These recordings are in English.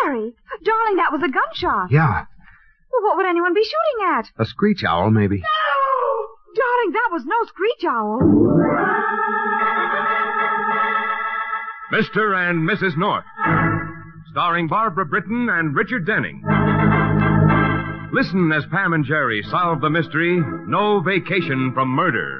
Jerry! Darling, that was a gunshot. Yeah. Well, what would anyone be shooting at? A screech owl, maybe. No! Darling, that was no screech owl. Mr. and Mrs. North, starring Barbara Britton and Richard Denning. Listen as Pam and Jerry solve the mystery, No Vacation from Murder.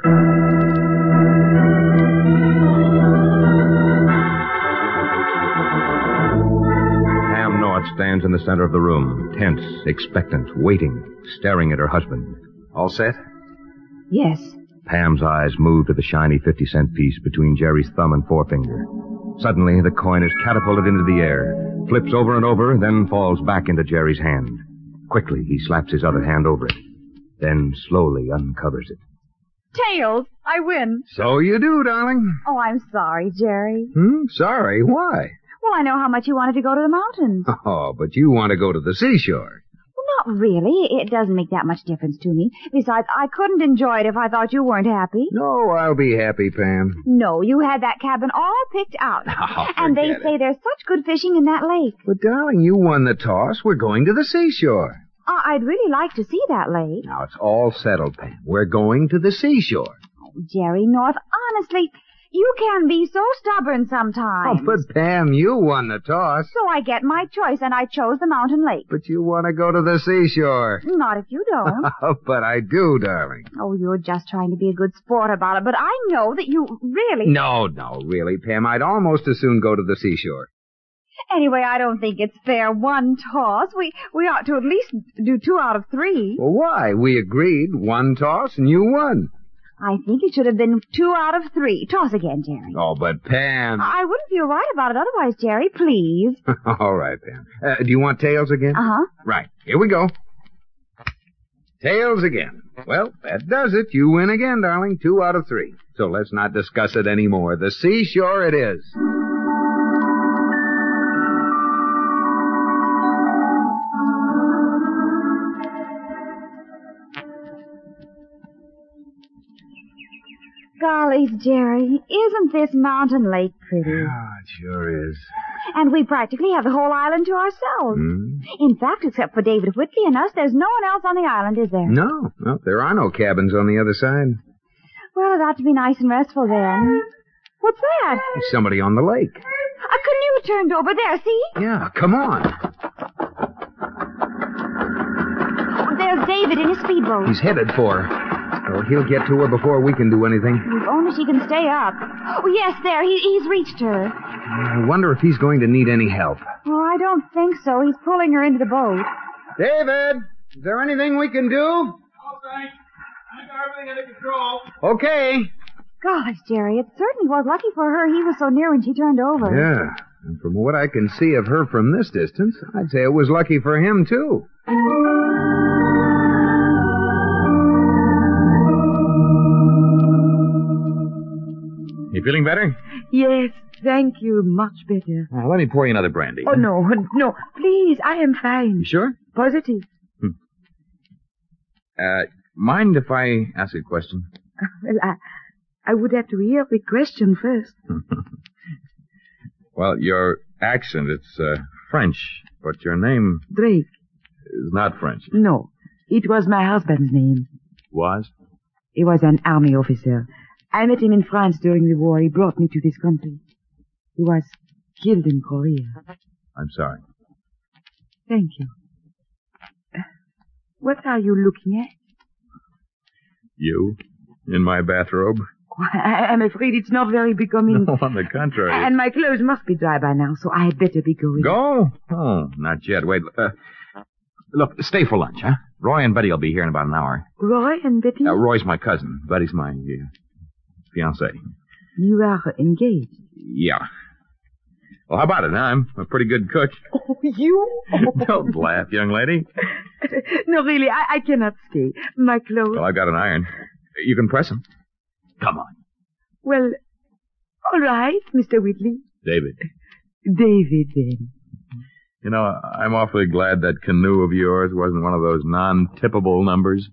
Pam North stands in the center of the room, tense, expectant, waiting, staring at her husband. All set? Yes. Pam's eyes move to the shiny 50-cent piece between Jerry's thumb and forefinger. Suddenly, the coin is catapulted into the air, flips over and over, then falls back into Jerry's hand. Quickly, he slaps his other hand over it, then slowly uncovers it. Tails, I win. So you do, darling. Oh, I'm sorry, Jerry. Sorry. Why? Well, I know how much you wanted to go to the mountains. Oh, but you want to go to the seashore. Well, not really. It doesn't make that much difference to me. Besides, I couldn't enjoy it if I thought you weren't happy. No, I'll be happy, Pam. No, you had that cabin all picked out. Oh, and they forget say it. there's such good fishing in that lake. But, darling, you won the toss. We're going to the seashore. I'd really like to see that lake. Now, it's all settled, Pam. We're going to the seashore. Oh, Jerry North, honestly, you can be so stubborn sometimes. Oh, but, Pam, you won the toss. So I get my choice, and I chose the mountain lake. But you want to go to the seashore. Not if you don't. But I do, darling. Oh, you're just trying to be a good sport about it, but I know that you really... No, really, Pam. I'd almost as soon go to the seashore. Anyway, I don't think it's fair. One toss. We ought to at least do 2 out of 3. Well, why? We agreed. One toss, and you won. I think it should have been 2 out of 3. Toss again, Jerry. Oh, but Pam... I wouldn't feel right about it otherwise, Jerry. Please. All right, Pam. Do you want tails again? Uh-huh. Right. Here we go. Tails again. Well, that does it. You win again, darling. 2 out of 3. So let's not discuss it anymore. The seashore it is. Golly, Jerry, isn't this mountain lake pretty? Yeah, it sure is. And we practically have the whole island to ourselves. In fact, except for David Whitley and us, there's no one else on the island, is there? No, there are no cabins on the other side. Well, it ought to be nice and restful then. What's that? There's somebody on the lake. A canoe turned over there, see? Yeah, come on. There's David in his speedboat. He's headed for her. Oh, he'll get to her before we can do anything. If only she can stay up. Oh, yes, there. He's reached her. I wonder if he's going to need any help. Oh, I don't think so. He's pulling her into the boat. David, is there anything we can do? All right. I got everything under control. Okay. Gosh, Jerry, it certainly was lucky for her he was so near when she turned over. Yeah, and from what I can see of her from this distance, I'd say it was lucky for him, too. You feeling better? Yes, thank you. Much better. Let me pour you another brandy. Oh, no. Please, I am fine. You sure? Positive. Mind if I ask a question? Well, I would have to hear the question first. Well, your accent, it's French, but your name Drake. is not French. No, it was my husband's name. Was? He was an army officer. I met him in France during the war. He brought me to this country. He was killed in Korea. I'm sorry. Thank you. What are you looking at? You? In my bathrobe? I'm afraid it's not very becoming. No, on the contrary. And my clothes must be dry by now, so I had better be going. Go? Oh, not yet. Wait. Look, stay for lunch, huh? Roy and Betty will be here in about an hour. Roy and Betty? Roy's my cousin. Betty's my fiancée. You are engaged. Yeah. Well, how about it, huh? I'm a pretty good cook. Oh, you? Don't laugh, young lady. No, really, I cannot stay. My clothes... Well, I've got an iron. You can press them. Come on. Well, all right, Mr. Whitley. David. David, then. You know, I'm awfully glad that canoe of yours wasn't one of those non-tippable numbers.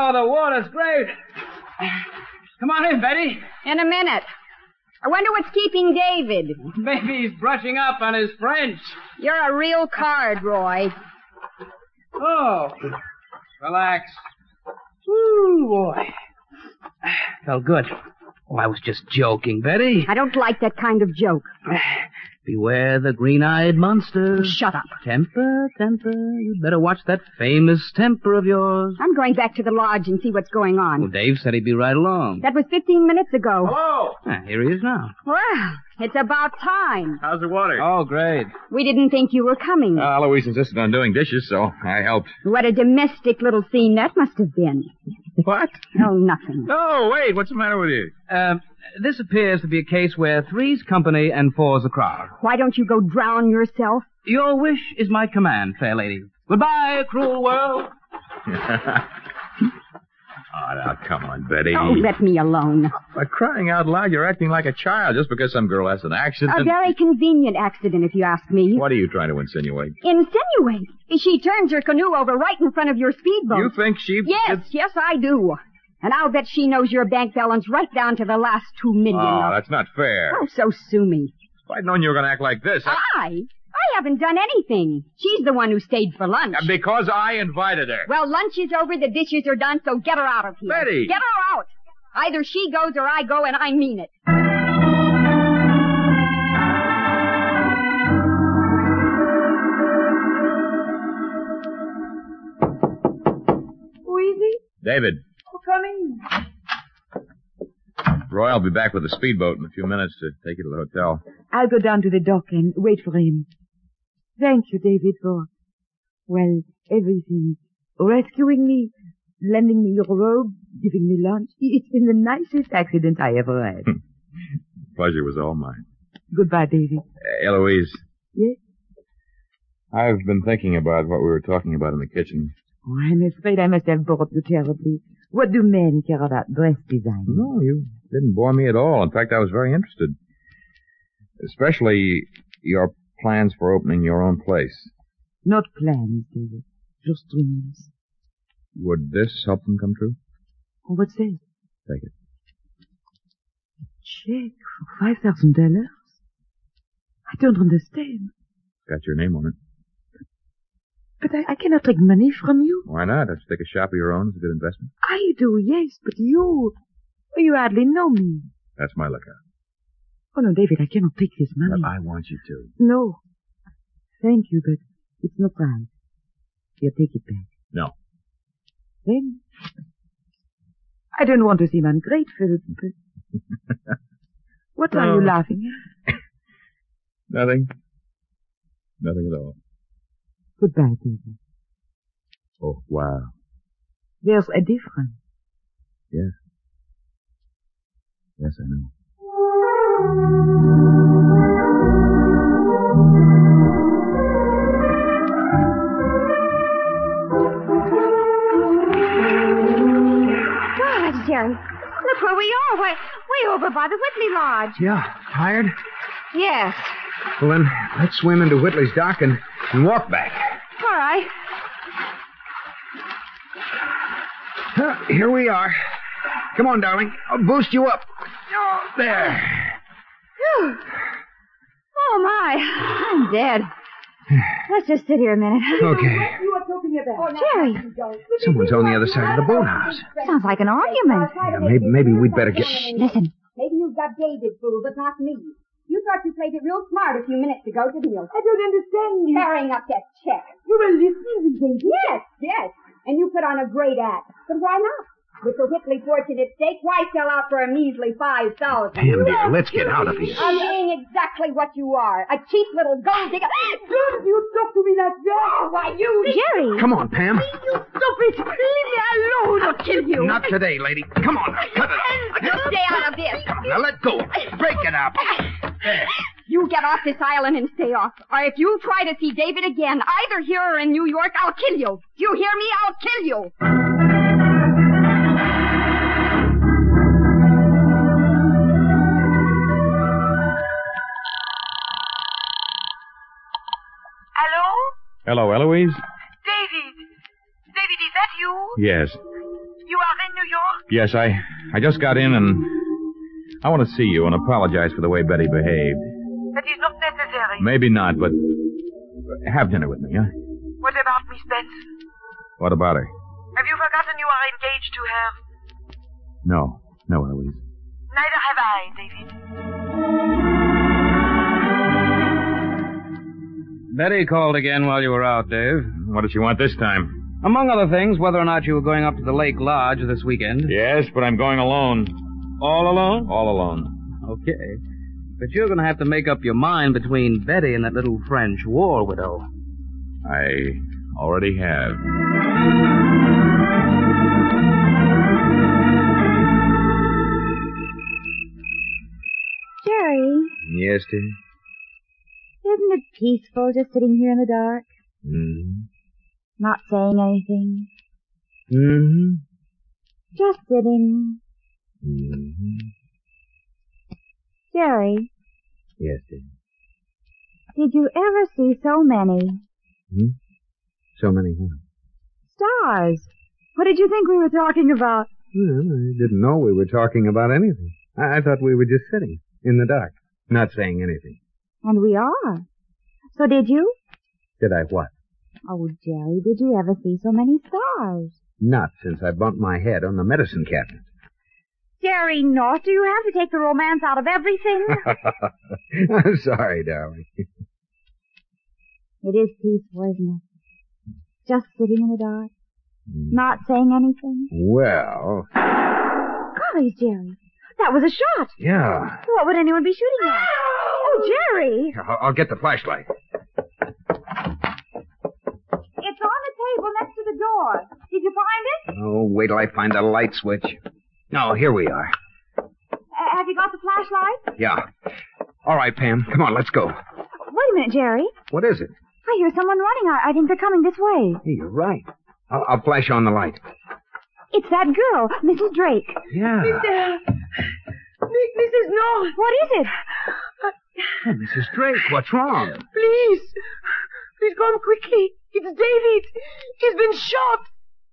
Oh, the water's great. Come on in, Betty. In a minute. I wonder what's keeping David. Maybe he's brushing up on his French. You're a real card, Roy. Oh, relax. Woo, boy. Felt good. Oh, I was just joking, Betty. I don't like that kind of joke. Beware the green-eyed monster. Shut up. Temper, temper. You'd better watch that famous temper of yours. I'm going back to the lodge and see what's going on. Well, Dave said he'd be right along. That was 15 minutes ago. Hello. Here he is now. Well, it's about time. How's the water? Oh, great. We didn't think you were coming. Eloise insisted on doing dishes, so I helped. What a domestic little scene that must have been. What? Oh, nothing. No, wait. What's the matter with you? This appears to be a case where 3's company and 4's a crowd. Why don't you go drown yourself? Your wish is my command, fair lady. Goodbye, cruel world. Oh, now, come on, Betty. Oh, let me alone. By crying out loud, you're acting like a child just because some girl has an accident. A very convenient accident, if you ask me. What are you trying to insinuate? Insinuate? She turns her canoe over right in front of your speedboat. You think she... Yes, I do. And I'll bet she knows your bank balance right down to the last $2 million. Oh, that's not fair. Oh, so sue me. If I'd known you were going to act like this... I haven't done anything. She's the one who stayed for lunch. Because I invited her. Well, lunch is over, the dishes are done, so get her out of here. Betty! Get her out. Either she goes or I go, and I mean it. Who is it? David. Oh, come in. Roy will be back with the speedboat in a few minutes to take you to the hotel. I'll go down to the dock and wait for him. Thank you, David, for, well, everything. Rescuing me, lending me your robe, giving me lunch. It's been the nicest accident I ever had. Pleasure was all mine. Goodbye, David. Eloise. Yes? I've been thinking about what we were talking about in the kitchen. Oh, I'm afraid I must have bored you terribly. What do men care about dress design? No, you didn't bore me at all. In fact, I was very interested. Especially your plans for opening your own place. Not plans, David. Just dreams. Would this help them come true? Oh, what's that? Take it. Check for $5,000? I don't understand. It's got your name on it. But I cannot take money from you. Why not? I'd take a shop of your own. It's a good investment. I do, yes, but you hardly know me. That's my lookout. Oh, no, David, I cannot take this money. But I want you to. No. Thank you, but it's not right. Here, take it back. No. Then, I don't want to seem ungrateful, but... What are you laughing at? Nothing. Nothing at all. Goodbye, David. Oh, wow. There's a difference. Yes. Yes, I know. God, Jerry, look where we are. Way over by the Whitley Lodge. Yeah, tired? Yes. Well, then, let's swim into Whitley's dock and walk back. All right. Here we are. Come on, darling. I'll boost you up. Oh, there. Phew. Oh, my. I'm dead. Let's just sit here a minute. Okay. You are talking about? Jerry. Someone's on the other side of the boathouse. Sounds like an argument. Yeah, maybe we'd better get... Shh, listen. Maybe you've got David fooled, but not me. You thought you played it real smart a few minutes ago, didn't you? I don't understand you. Carrying up that check. You were listening, David. Yes. And you put on a great act. But why not? With the Whitley fortune at stake, why sell out for a measly $5,000? Pam, dear, let's get out of here. I'm being exactly what you are. A cheap little gold digger. Don't you talk to me like that. Oh, why, you... Jerry. Come on, Pam. You stop it. Leave me alone. I'll kill you. Not today, lady. Come on. Cut it. Stay out of this. Come on, now let go. Break it up. There. You get off this island and stay off. Or if you try to see David again, either here or in New York, I'll kill you. Do you hear me? I'll kill you. Hello? Hello, Eloise? David. David, is that you? Yes. You Yes, I just got in and I want to see you and apologize for the way Betty behaved. That is not necessary. Maybe not, but have dinner with me, huh? What about Miss Benson? What about her? Have you forgotten you are engaged to her? No, Eloise. Neither have I, David. Betty called again while you were out, Dave. What did she want this time? Among other things, whether or not you were going up to the Lake Lodge this weekend. Yes, but I'm going alone. All alone? All alone. Okay. But you're going to have to make up your mind between Betty and that little French war widow. I already have. Jerry, Yes, dear? isn't it peaceful just sitting here in the dark, Mm-hmm. not saying anything, Mm-hmm. just sitting? Mm-hmm. Jerry, Yes, dear. did you ever see so many So many what? stars? What did you think we were talking about? Well, I didn't know we were talking about anything. I thought we were just sitting in the dark, not saying anything. And we are. So did you? Did I what? Oh, Jerry, did you ever see so many stars? Not since I bumped my head on the medicine cabinet. Jerry North, do you have to take the romance out of everything? I'm sorry, darling. It is peaceful, isn't it? Just sitting in the dark, not saying anything. Well, Golly, Jerry, that was a shot. yeah. What would anyone be shooting at? Oh, Jerry! Here, I'll get the flashlight. It's on the table next to the door. Did you find it? Oh, wait till I find the light switch. Oh, here we are. Have you got the flashlight? Yeah. All right, Pam. Come on, let's go. Wait a minute, Jerry. What is it? I hear someone running. I think they're coming this way. Hey, you're right. I'll flash on the light. It's that girl, Mrs. Drake. Yeah. Mrs. North. What is it? Oh, Mrs. Drake, what's wrong? Please come quickly. It's David. He's been shot.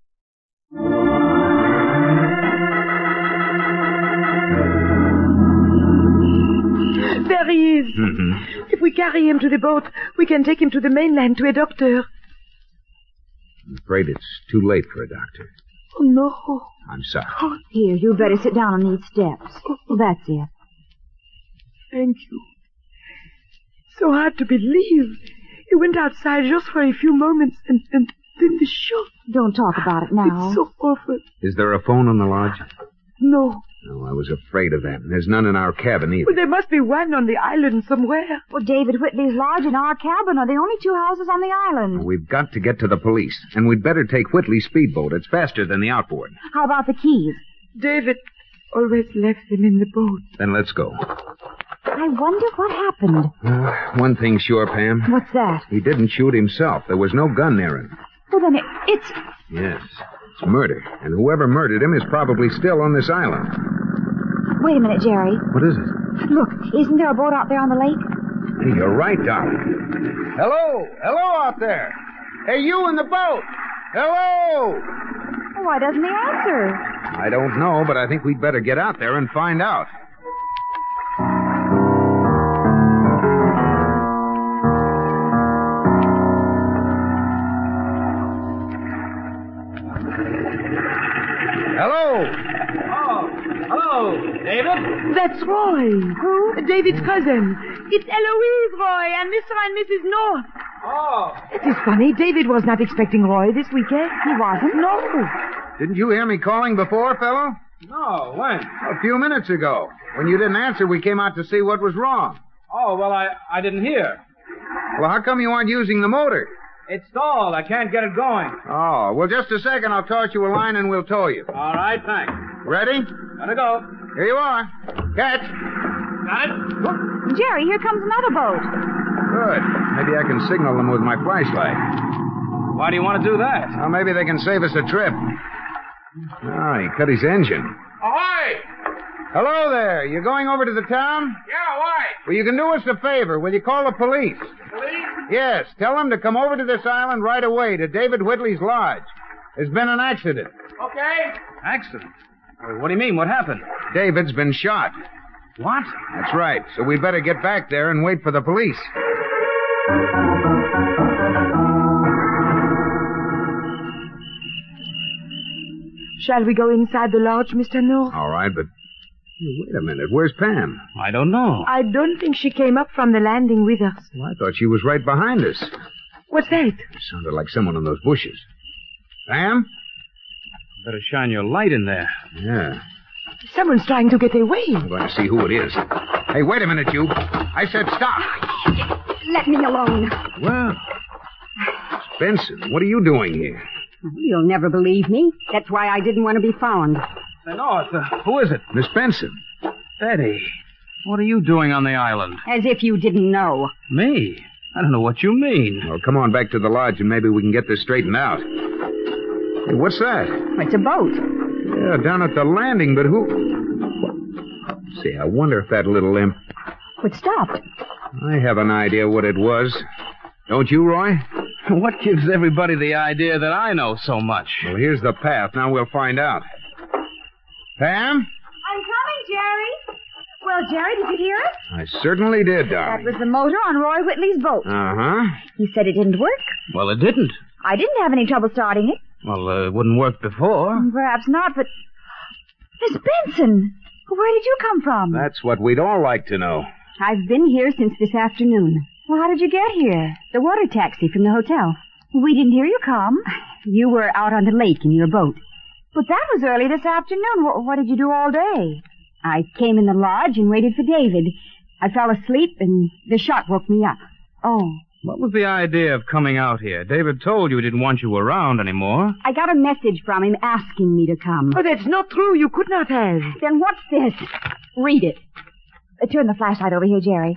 There he is. Mm-hmm. If we carry him to the boat, we can take him to the mainland to a doctor. I'm afraid it's too late for a doctor. Oh, no. I'm sorry. Here, you better sit down on these steps. That's it. Thank you. It's so hard to believe. He went outside just for a few moments and then the shot. Don't talk about it now. It's so awful. Is there a phone on the lodge? No. No, I was afraid of that. And there's none in our cabin either. But there must be one on the island somewhere. Well, David Whitley's lodge and our cabin are the only two houses on the island. We've got to get to the police. And we'd better take Whitley's speedboat. It's faster than the outboard. How about the keys? David always left them in the boat. Then let's go. I wonder what happened. One thing's sure, Pam. What's that? He didn't shoot himself. There was no gun near him. Well, then it's... Yes, it's murder. And whoever murdered him is probably still on this island. Wait a minute, Jerry. What is it? Look, isn't there a boat out there on the lake? Hey, you're right, darling. Hello! Hello out there! Hey, you in the boat! Hello! Why doesn't he answer? I don't know, but I think we'd better get out there and find out. Hello! Oh, hello, David. That's Roy. Who? David's cousin. It's Eloise, Roy, and Mr. and Mrs. North. Oh. It is funny. David was not expecting Roy this weekend. He wasn't? No. Didn't you hear me calling before, fellow? No, when? A few minutes ago. When you didn't answer, we came out to see what was wrong. Oh, well, I didn't hear. Well, how come you aren't using the motor? It's stalled. I can't get it going. Oh, well, just a second. I'll toss you a line and we'll tow you. All right, thanks. Ready? Gotta go. Here you are. Catch. Got it? Jerry, here comes another boat. Good. Maybe I can signal them with my flashlight. Why do you want to do that? Well, maybe they can save us a trip. Oh, he cut his engine. Ahoy! Hello there. You going over to the town? Yeah, why? Well, you can do us a favor. Will you call the police? Police? Yes. Tell them to come over to this island right away to David Whitley's lodge. There's been an accident. Okay. Accident? What do you mean? What happened? David's been shot. What? That's right. So we better get back there and wait for the police. Shall we go inside the lodge, Mr. North? All right, but... Wait a minute. Where's Pam? I don't know. I don't think she came up from the landing with us. Well, I thought she was right behind us. What's that? It sounded like someone in those bushes. Pam? Better shine your light in there. Yeah. Someone's trying to get away. I'm going to see who it is. Hey, wait a minute, you. I said stop. Let me alone. Well, Benson, what are you doing here? You'll never believe me. That's why I didn't want to be found. North, who is it? Miss Benson. Betty. What are you doing on the island? As if you didn't know. Me? I don't know what you mean. Well, come on back to the lodge and maybe we can get this straightened out. Hey, what's that? It's a boat. Yeah, down at the landing, but who... See, I wonder if that little imp... It stopped. I have an idea what it was. Don't you, Roy? What gives everybody the idea that I know so much? Well, here's the path. Now we'll find out. Pam? I'm coming, Jerry. Well, Jerry, did you hear it? I certainly did, That darling. was the motor on Roy Whitley's boat. Uh-huh. He said it didn't work. Well, it didn't. I didn't have any trouble starting it. Well, it wouldn't work before. Perhaps not, but... Miss Benson, where did you come from? That's what we'd all like to know. I've been here since this afternoon. Well, how did you get here? The water taxi from the hotel. We didn't hear you come. You were out on the lake in your boat. But that was early this afternoon. What did you do all day? I came in the lodge and waited for David. I fell asleep and the shot woke me up. Oh. What was the idea of coming out here? David told you he didn't want you around anymore. I got a message from him asking me to come. Oh, that's not true. You could not have. Then what's this? Read it. Turn the flashlight over here, Jerry.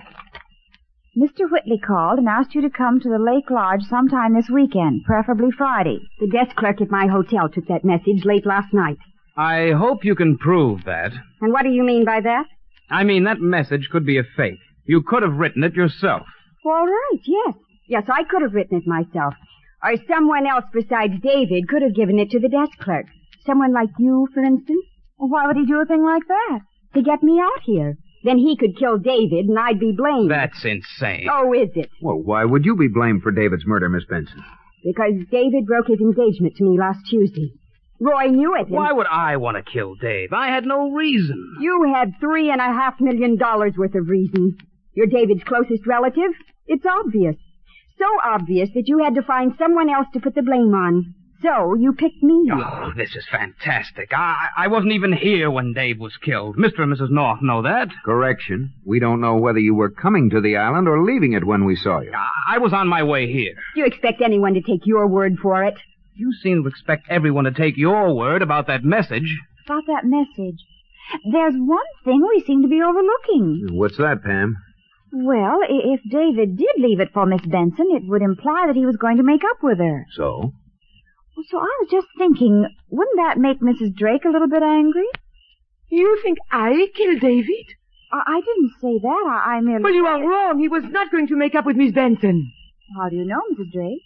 Mr. Whitley called and asked you to come to the Lake Lodge sometime this weekend, preferably Friday. The desk clerk at my hotel took that message late last night. I hope you can prove that. And what do you mean by that? I mean, that message could be a fake. You could have written it yourself. All right, yes. Yes, I could have written it myself. Or someone else besides David could have given it to the desk clerk. Someone like you, for instance. Well, why would he do a thing like that? To get me out here. Then he could kill David and I'd be blamed. That's insane. Oh, is it? Well, why would you be blamed for David's murder, Miss Benson? Because David broke his engagement to me last Tuesday. Roy knew it. Why would I want to kill Dave? I had no reason. You had $3.5 million worth of reason. You're David's closest relative. It's obvious. So obvious that you had to find someone else to put the blame on. So you picked me. Oh, this is fantastic. I wasn't even here when Dave was killed. Mr. and Mrs. North know that. Correction. We don't know whether you were coming to the island or leaving it when we saw you. I was on my way here. Do you expect anyone to take your word for it? You seem to expect everyone to take your word about that message. About that message. There's one thing we seem to be overlooking. What's that, Pam? Well, if David did leave it for Miss Benson, it would imply that he was going to make up with her. So? So I was just thinking, wouldn't that make Mrs. Drake a little bit angry? You think I killed David? I didn't say that. I merely... Well, you are wrong. He was not going to make up with Miss Benson. How do you know, Mrs. Drake?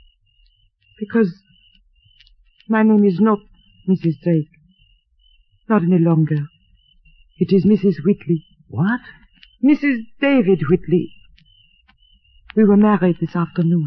Because my name is not Mrs. Drake. Not any longer. It is Mrs. Whitley. What? Mrs. David Whitley. We were married this afternoon.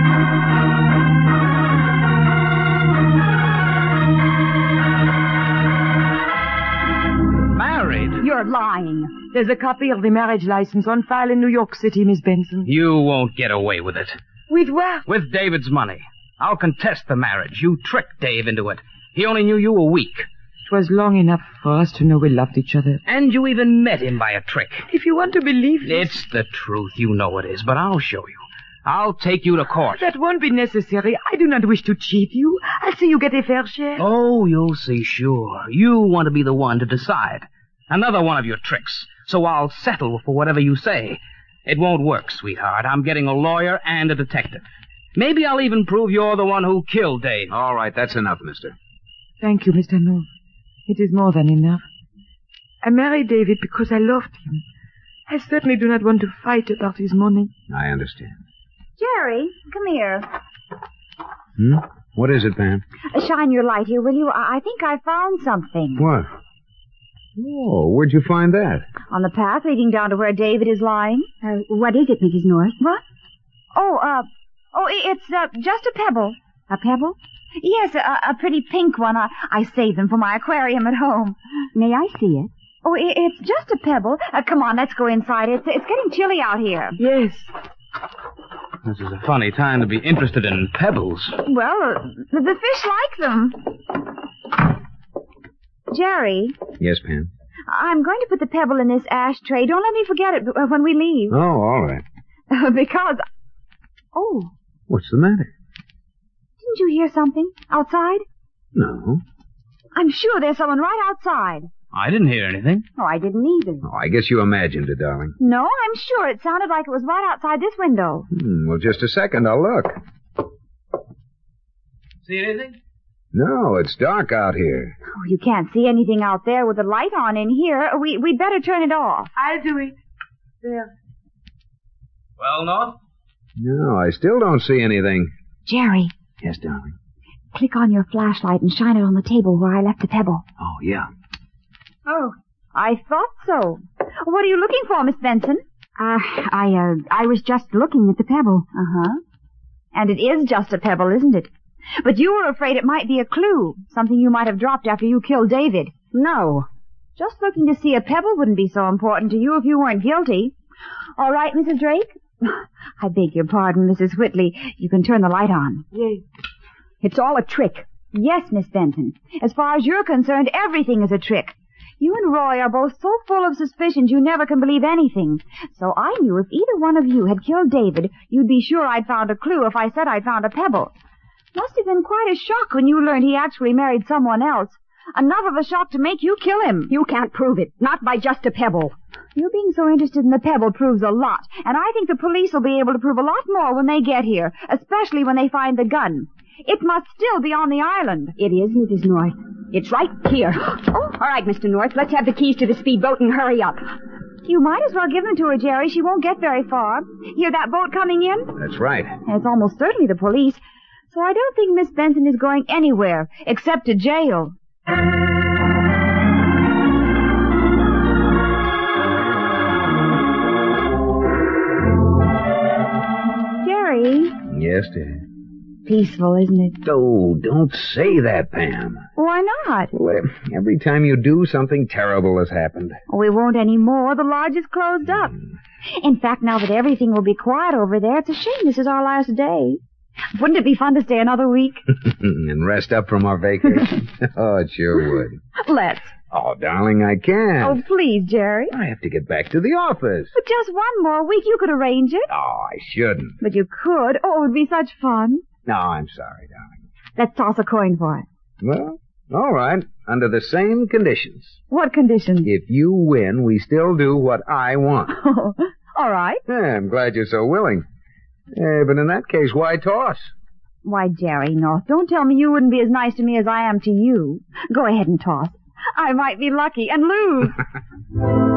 Married? You're lying. There's a copy of the marriage license on file in New York City, Miss Benson. You won't get away with it. With what? With David's money. I'll contest the marriage. You tricked Dave into it. He only knew you a week. It was long enough for us to know we loved each other. And you even met him by a trick. If you want to believe this... It's the truth. You know it is, but I'll show you. I'll take you to court. That won't be necessary. I do not wish to cheat you. I'll see you get a fair share. Oh, you'll see, sure. You want to be the one to decide. Another one of your tricks. So I'll settle for whatever you say. It won't work, sweetheart. I'm getting a lawyer and a detective. Maybe I'll even prove you're the one who killed Dave. All right, that's enough, mister. Thank you, Mr. North. It is more than enough. I married David because I loved him. I certainly do not want to fight about his money. I understand. Jerry, come here. What is it, Pam? Shine your light here, will you? I think I found something. What? Oh, where'd you find that? On the path leading down to where David is lying. What is it, Mrs. North? What? It's just a pebble. A pebble? Yes, a pretty pink one. I saved them for my aquarium at home. May I see it? Oh, it's just a pebble. Come on, let's go inside. It's getting chilly out here. Yes. This is a funny time to be interested in pebbles. Well, the fish like them. Jerry. Yes, Pam? I'm going to put the pebble in this ashtray. Don't let me forget it when we leave. Oh, all right. Because... Oh. What's the matter? Didn't you hear something outside? No. I'm sure there's someone right outside. I didn't hear anything. Oh, I didn't either. Oh, I guess you imagined it, darling. No, I'm sure it sounded like it was right outside this window. Well, just a second. I'll look. See anything? No, it's dark out here. Oh, you can't see anything out there with the light on in here. We'd better turn it off. I'll do it. There. Well, North? No, I still don't see anything. Jerry, Yes, darling. click on your flashlight and shine it on the table where I left the pebble. Oh, yeah. Oh, I thought so. What are you looking for, Miss Benson? I was just looking at the pebble. Uh-huh. And it is just a pebble, isn't it? But you were afraid it might be a clue, something you might have dropped after you killed David. No. Just looking to see a pebble wouldn't be so important to you if you weren't guilty. All right, Mrs. Drake? I beg your pardon, Mrs. Whitley. You can turn the light on. Yes. It's all a trick. Yes, Miss Benson. As far as you're concerned, everything is a trick. You and Roy are both so full of suspicions you never can believe anything. So I knew if either one of you had killed David, you'd be sure I'd found a clue if I said I'd found a pebble. Must have been quite a shock when you learned he actually married someone else. Enough of a shock to make you kill him. You can't prove it. Not by just a pebble. You being so interested in the pebble proves a lot, and I think the police will be able to prove a lot more when they get here, especially when they find the gun. It must still be on the island. It is, Mrs. North. It's right here. Oh, all right, Mr. North. Let's have the keys to the speedboat and hurry up. You might as well give them to her, Jerry. She won't get very far. Hear that boat coming in? That's right. And it's almost certainly the police. So I don't think Miss Benson is going anywhere, except to jail. Jerry? Yes, dear. Peaceful, isn't it? Oh, don't say that, Pam. Why not? Well, every time you do, something terrible has happened. We won't anymore. The lodge is closed up. In fact, now that everything will be quiet over there, it's a shame this is our last day. Wouldn't it be fun to stay another week? And rest up from our vacation? Oh, it sure would. Let's. Oh, darling, I can't. Oh, please, Jerry. I have to get back to the office. But just one more week, you could arrange it. Oh, I shouldn't. But you could. Oh, it would be such fun. No, I'm sorry, darling. Let's toss a coin for it. Well, all right. Under the same conditions. What conditions? If you win, we still do what I want. All right. Yeah, I'm glad you're so willing. But in that case, why toss? Why, Jerry, North, don't tell me you wouldn't be as nice to me as I am to you. Go ahead and toss. I might be lucky and lose.